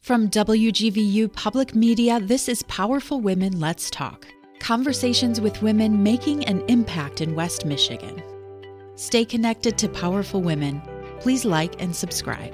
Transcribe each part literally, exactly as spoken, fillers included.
From W G V U Public Media, this is Powerful Women Let's Talk. Conversations with women making an impact in West Michigan. Stay connected to Powerful Women. Please like and subscribe.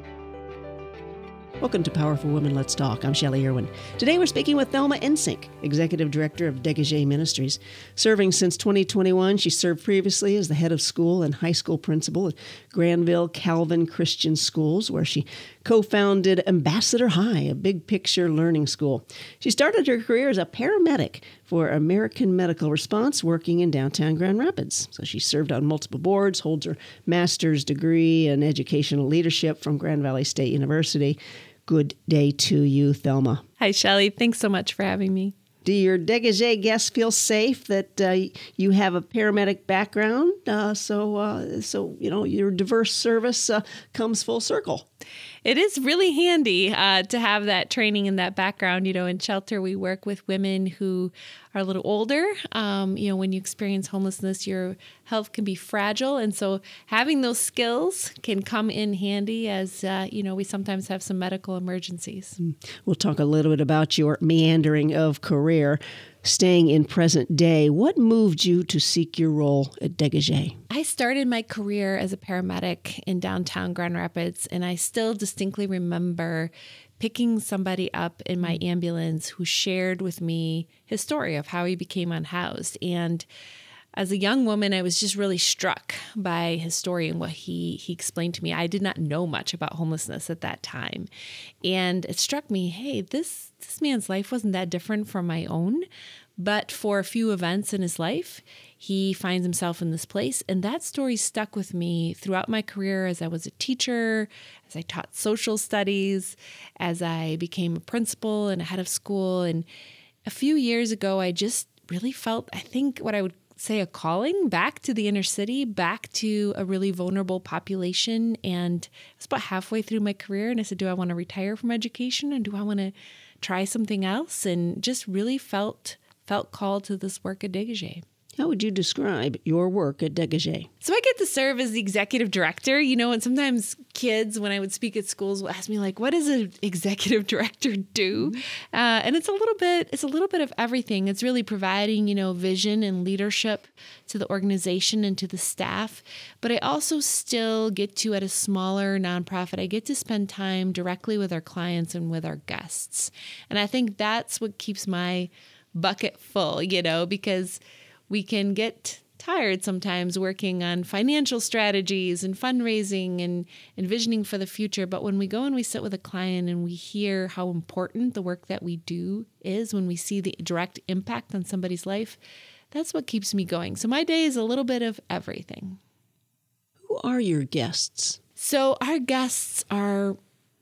Welcome to Powerful Women Let's Talk. I'm Shelley Irwin. Today we're speaking with Thelma Ensink, Executive Director of Degage Ministries. Serving since twenty twenty-one, she served previously as the head of school and high school principal at Granville Calvin Christian Schools, where she co-founded Ambassador High, a big picture learning school. She started her career as a paramedic for American Medical Response, working in downtown Grand Rapids. So she served on multiple boards, holds her master's degree in educational leadership from Grand Valley State University. Good day to you, Thelma. Hi, Shelley. Thanks so much for having me. Do your Degage guests feel safe that uh, you have a paramedic background? Uh, so, uh, so you know, your diverse service uh, comes full circle. It is really handy uh, to have that training and that background. You know, in shelter, we work with women who are a little older. Um, you know, when you experience homelessness, your health can be fragile. And so having those skills can come in handy as, uh, you know, we sometimes have some medical emergencies. We'll talk a little bit about your meandering of career. Staying in present day, what moved you to seek your role at Degage? I started my career as a paramedic in downtown Grand Rapids, and I still distinctly remember picking somebody up in my ambulance who shared with me his story of how he became unhoused. And as a young woman, I was just really struck by his story and what he he explained to me. I did not know much about homelessness at that time. And it struck me, hey, this, this man's life wasn't that different from my own. But for a few events in his life, he finds himself in this place. And that story stuck with me throughout my career as I was a teacher, as I taught social studies, as I became a principal and a head of school. And a few years ago, I just really felt, I think, what I would say a calling back to the inner city, back to a really vulnerable population. And it was about halfway through my career. And I said, do I want to retire from education? And do I want to try something else? And just really felt felt called to this work at Degage. How would you describe your work at Degage? So I get to serve as the executive director, you know, and sometimes kids, when I would speak at schools, will ask me like, what does an executive director do? Mm-hmm. Uh, and it's a little bit, it's a little bit of everything. It's really providing, you know, vision and leadership to the organization and to the staff. But I also still get to, at a smaller nonprofit, I get to spend time directly with our clients and with our guests. And I think that's what keeps my bucket full, you know, because we can get tired sometimes working on financial strategies and fundraising and envisioning for the future. But when we go and we sit with a client and we hear how important the work that we do is, when we see the direct impact on somebody's life, that's what keeps me going. So my day is a little bit of everything. Who are your guests? So our guests are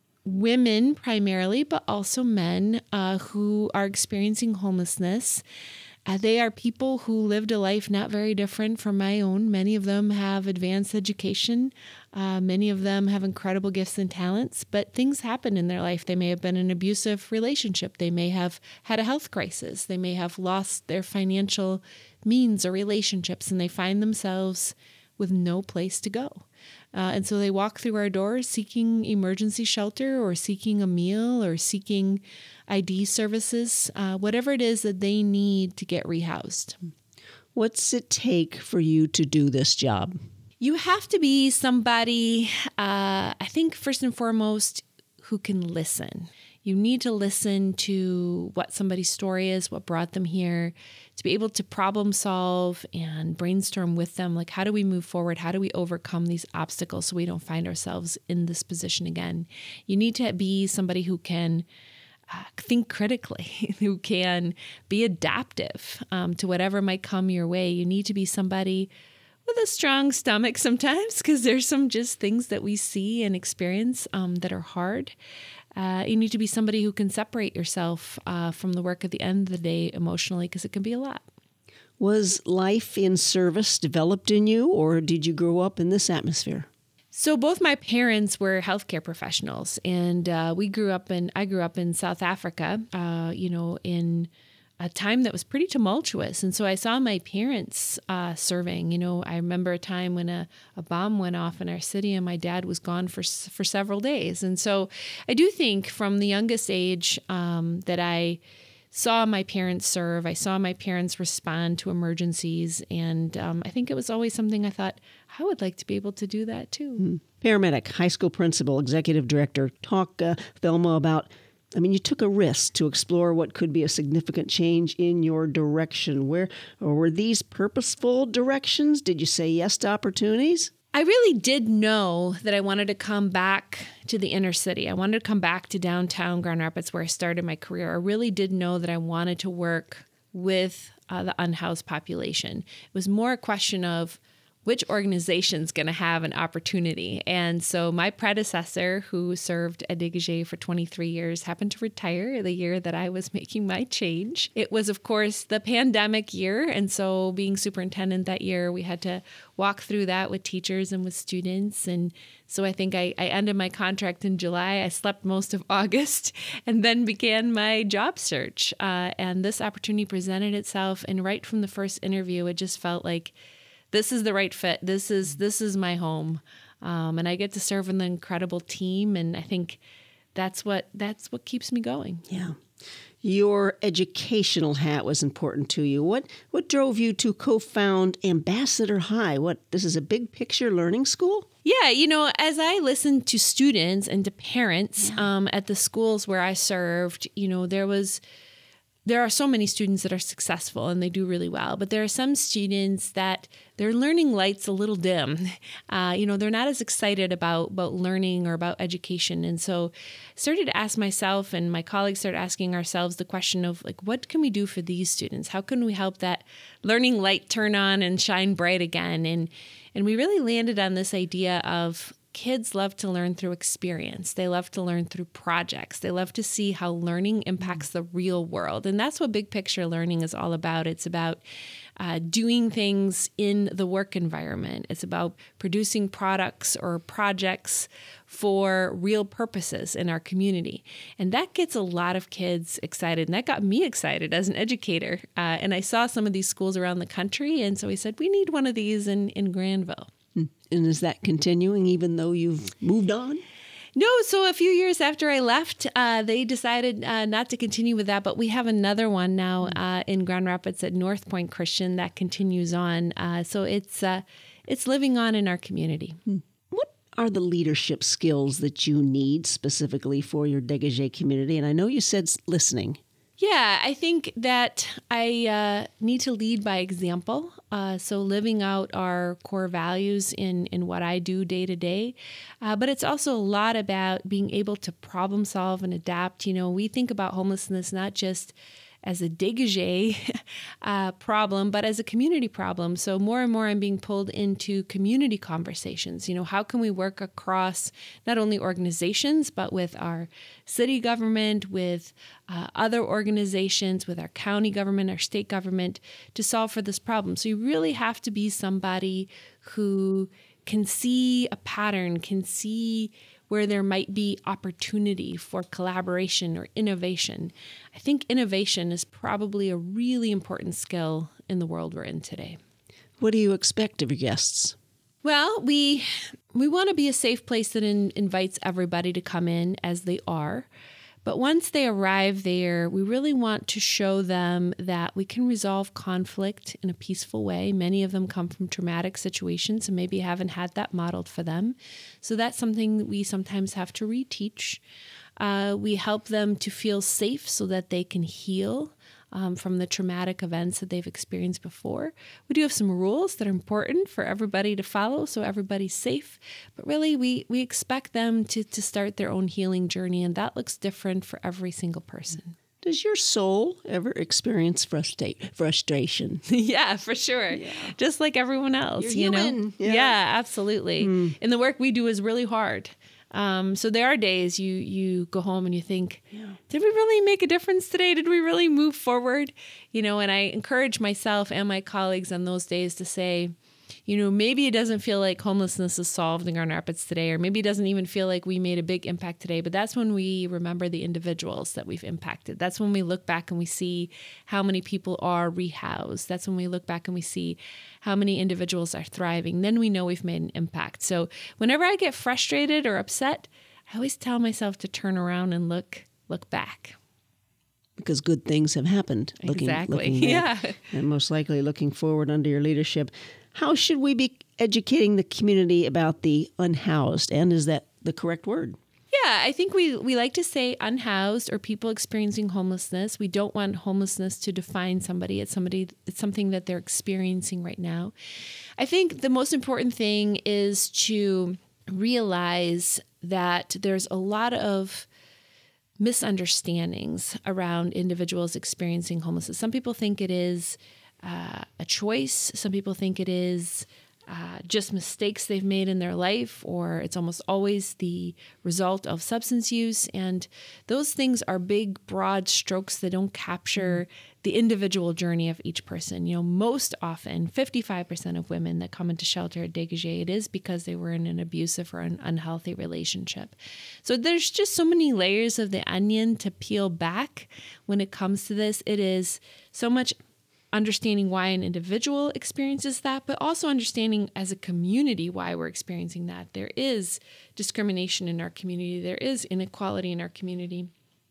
women primarily, but also men uh, who are experiencing homelessness. Uh, they are people who lived a life not very different from my own. Many of them have advanced education. Uh, many of them have incredible gifts and talents, but things happen in their life. They may have been in an abusive relationship. They may have had a health crisis. They may have lost their financial means or relationships, and they find themselves with no place to go. Uh, and so they walk through our doors seeking emergency shelter or seeking a meal or seeking I D services, uh, whatever it is that they need to get rehoused. What's it take for you to do this job? You have to be somebody, uh, I think, first and foremost, who can listen. You need to listen to what somebody's story is, what brought them here, to be able to problem solve and brainstorm with them. Like, how do we move forward? How do we overcome these obstacles so we don't find ourselves in this position again? You need to be somebody who can uh, think critically, who can be adaptive um, to whatever might come your way. You need to be somebody with a strong stomach sometimes, because there's some just things that we see and experience um, that are hard. Uh, you need to be somebody who can separate yourself uh, from the work at the end of the day emotionally, because it can be a lot. Was life in service developed in you, or did you grow up in this atmosphere? So both my parents were healthcare professionals, and uh, we grew up in, I grew up in South Africa, uh, you know, in a time that was pretty tumultuous. And so I saw my parents uh, serving. You know, I remember a time when a, a bomb went off in our city and my dad was gone for for several days. And so I do think from the youngest age um, that I saw my parents serve. I saw my parents respond to emergencies. And um, I think it was always something I thought, I would like to be able to do that too. Mm. Paramedic, high school principal, executive director. Talk, uh, Thelma, about, I mean, you took a risk to explore what could be a significant change in your direction. Where, or were these purposeful directions? Did you say yes to opportunities? I really did know that I wanted to come back to the inner city. I wanted to come back to downtown Grand Rapids where I started my career. I really did know that I wanted to work with uh, the unhoused population. It was more a question of which organization's going to have an opportunity. And so my predecessor, who served at Dégagé for twenty-three years, happened to retire the year that I was making my change. It was, of course, the pandemic year. And so being superintendent that year, we had to walk through that with teachers and with students. And so I think I, I ended my contract in July. I slept most of August and then began my job search. Uh, and this opportunity presented itself. And right from the first interview, it just felt like, this is the right fit. This is this is my home, um, and I get to serve an incredible team. And I think that's what that's what keeps me going. Yeah, your educational hat was important to you. What what drove you to co-found Ambassador High? What this is a big picture learning school? Yeah, you know, as I listened to students and to parents yeah. um, at the schools where I served, you know, there was. There are so many students that are successful and they do really well, but there are some students that their learning light's a little dim. Uh, you know, they're not as excited about, about learning or about education. And so I started to ask myself and my colleagues started asking ourselves the question of like, what can we do for these students? How can we help that learning light turn on and shine bright again? And, and we really landed on this idea of kids love to learn through experience. They love to learn through projects. They love to see how learning impacts the real world. And that's what big picture learning is all about. It's about uh, doing things in the work environment. It's about producing products or projects for real purposes in our community. And that gets a lot of kids excited. And that got me excited as an educator. Uh, and I saw some of these schools around the country. And so we said, we need one of these in, in Granville. And is that continuing even though you've moved on? No. So a few years after I left, uh, they decided uh, not to continue with that. But we have another one now uh, in Grand Rapids at North Point Christian that continues on. Uh, so it's uh, it's living on in our community. What are the leadership skills that you need specifically for your Dégagé community? And I know you said listening. Yeah, I think that I uh, need to lead by example. Uh, so living out our core values in, in what I do day to day. Uh, but it's also a lot about being able to problem solve and adapt. You know, we think about homelessness not just as a Dégagé uh, problem, but as a community problem. So more and more I'm being pulled into community conversations. You know, how can we work across not only organizations, but with our city government, with uh, other organizations, with our county government, our state government to solve for this problem. So you really have to be somebody who can see a pattern, can see where there might be opportunity for collaboration or innovation. I think innovation is probably a really important skill in the world we're in today. What do you expect of your guests? Well, we we want to be a safe place that in, invites everybody to come in as they are. But once they arrive there, we really want to show them that we can resolve conflict in a peaceful way. Many of them come from traumatic situations and maybe haven't had that modeled for them. So that's something we sometimes have to reteach. Uh, we help them to feel safe so that they can heal um, from the traumatic events that they've experienced before. We do have some rules that are important for everybody to follow so everybody's safe. But really, we, we expect them to, to start their own healing journey, and that looks different for every single person. Does your soul ever experience frustra- frustration? Yeah, for sure. Yeah. Just like everyone else, You're you human. know? Yeah, yeah absolutely. Mm. And the work we do is really hard. Um, so there are days you you go home and you think, yeah. did we really make a difference today? Did we really move forward? You know, and I encourage myself and my colleagues on those days to say, you know, maybe it doesn't feel like homelessness is solved in Grand Rapids today, or maybe it doesn't even feel like we made a big impact today, but that's when we remember the individuals that we've impacted. That's when we look back and we see how many people are rehoused. That's when we look back and we see how many individuals are thriving. Then we know we've made an impact. So whenever I get frustrated or upset, I always tell myself to turn around and look look back. Because good things have happened. Looking, exactly. Looking back, yeah. And most likely looking forward under your leadership. How should we be educating the community about the unhoused? And is that the correct word? Yeah, I think we, we like to say unhoused or people experiencing homelessness. We don't want homelessness to define somebody. It's somebody. It's something that they're experiencing right now. I think the most important thing is to realize that there's a lot of misunderstandings around individuals experiencing homelessness. Some people think it is uh, a choice. Some people think it is uh, just mistakes they've made in their life, or it's almost always the result of substance use. And those things are big, broad strokes that don't capture the individual journey of each person. You know, most often, fifty-five percent of women that come into shelter at Dégagé, it is because they were in an abusive or an unhealthy relationship. So there's just so many layers of the onion to peel back when it comes to this. It is so much understanding why an individual experiences that, but also understanding as a community why we're experiencing that. There is discrimination in our community. There is inequality in our community.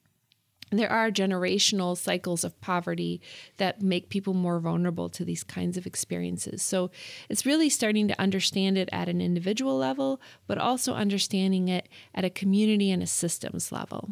There are generational cycles of poverty that make people more vulnerable to these kinds of experiences. So it's really starting to understand it at an individual level, but also understanding it at a community and a systems level.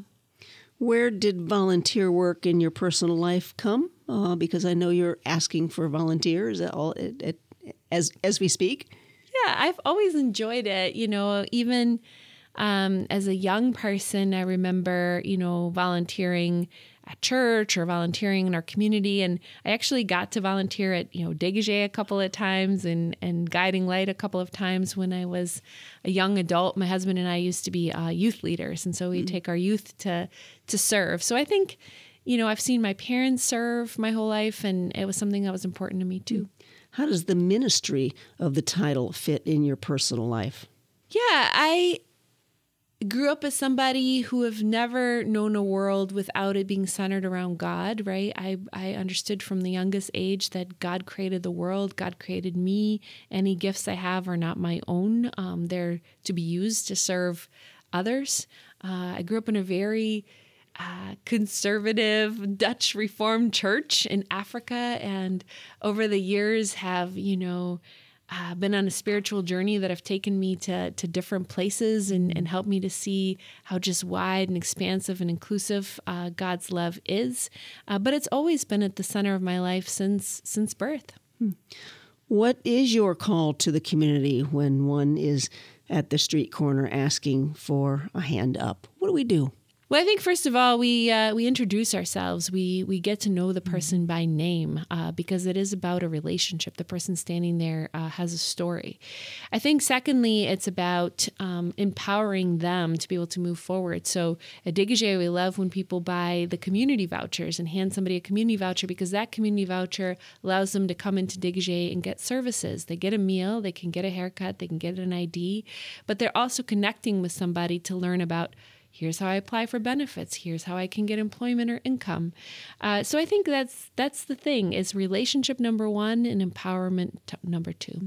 Where did volunteer work in your personal life come? Uh, because I know you're asking for volunteers at all, at, at, as as we speak. Yeah, I've always enjoyed it. You know, even Um, as a young person, I remember, you know, volunteering at church or volunteering in our community. And I actually got to volunteer at, you know, Dégagé a couple of times and, and Guiding Light a couple of times when I was a young adult. My husband and I used to be uh, youth leaders. And so we mm-hmm. take our youth to, to serve. So I think, you know, I've seen my parents serve my whole life, and it was something that was important to me too. How does the ministry of the title fit in your personal life? Yeah, I grew up as somebody who have never known a world without it being centered around God, right? I, I understood from the youngest age that God created the world, God created me. Any gifts I have are not my own. Um, they're to be used to serve others. Uh, I grew up in a very uh, conservative Dutch Reformed church in Africa, and over the years have, you know, Uh, been on a spiritual journey that have taken me to to different places and, and helped me to see how just wide and expansive and inclusive uh, God's love is. Uh, but it's always been at the center of my life since since birth. Hmm. What is your call to the community when one is at the street corner asking for a hand up? What do we do? Well, I think first of all, we uh, we introduce ourselves. We we get to know the person by name uh, because it is about a relationship. The person standing there uh, has a story. I think secondly, it's about um, empowering them to be able to move forward. So at Dégagé, we love when people buy the community vouchers and hand somebody a community voucher, because that community voucher allows them to come into Dégagé and get services. They get a meal, they can get a haircut, they can get an I D, but they're also connecting with somebody to learn about, here's how I apply for benefits. Here's how I can get employment or income. Uh, so I think that's that's the thing, is relationship number one and empowerment t- number two.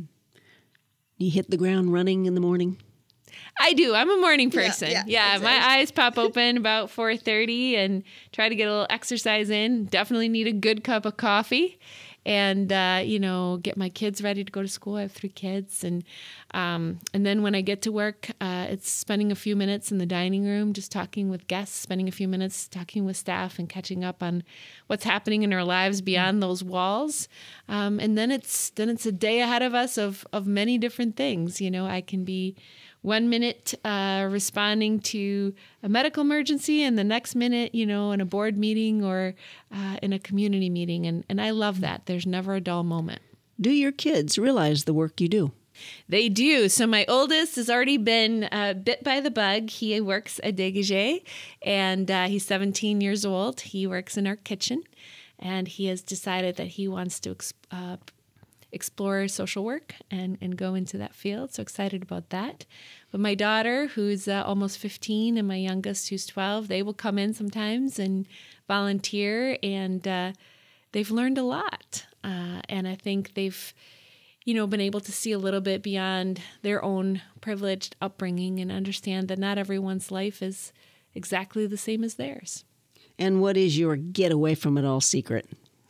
You hit the ground running in the morning? I do. I'm a morning person. Yeah, yeah, yeah, my exactly. eyes pop open about four thirty and try to get a little exercise in. Definitely need a good cup of coffee. And, uh, you know, get my kids ready to go to school. I have three kids. And um, and then when I get to work, uh, it's spending a few minutes in the dining room, just talking with guests, spending a few minutes talking with staff and catching up on what's happening in our lives beyond those walls. Um, and then it's then it's a day ahead of us of, of many different things. You know, I can be one minute uh, responding to a medical emergency, and the next minute, you know, in a board meeting or uh, in a community meeting. And, and I love that. There's never a dull moment. Do your kids realize the work you do? They do. So my oldest has already been uh, bit by the bug. He works at Dégagé, and uh, he's seventeen years old. He works in our kitchen, and he has decided that he wants to uh, explore social work and, and go into that field. So excited about that. But my daughter, who's uh, almost fifteen, and my youngest, who's twelve, they will come in sometimes and volunteer, and uh, they've learned a lot. Uh, and I think they've, you know, been able to see a little bit beyond their own privileged upbringing and understand that not everyone's life is exactly the same as theirs. And what is your get away from it all secret?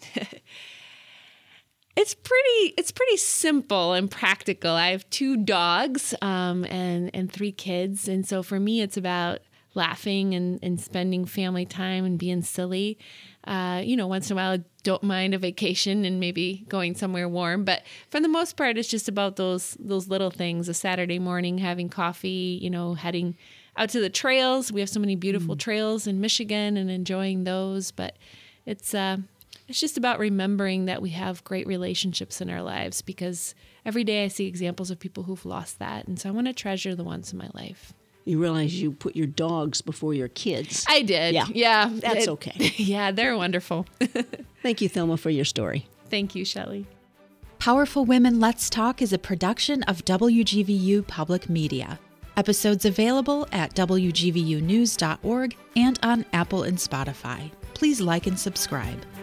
It's pretty it's pretty simple and practical. I have two dogs um, and, and three kids. And so for me, it's about laughing and, and spending family time and being silly. Uh, you know, once in a while, I don't mind a vacation and maybe going somewhere warm. But for the most part, it's just about those those little things. A Saturday morning, having coffee, you know, heading out to the trails. We have so many beautiful mm. trails in Michigan and enjoying those. But it's uh, it's just about remembering that we have great relationships in our lives, because every day I see examples of people who've lost that. And so I want to treasure the ones in my life. You realize you put your dogs before your kids. I did. Yeah. Yeah. That's it, okay. Yeah, they're wonderful. Thank you, Thelma, for your story. Thank you, Shelley. Powerful Women Let's Talk is a production of W G V U Public Media. Episodes available at W G V U news dot org and on Apple and Spotify. Please like and subscribe.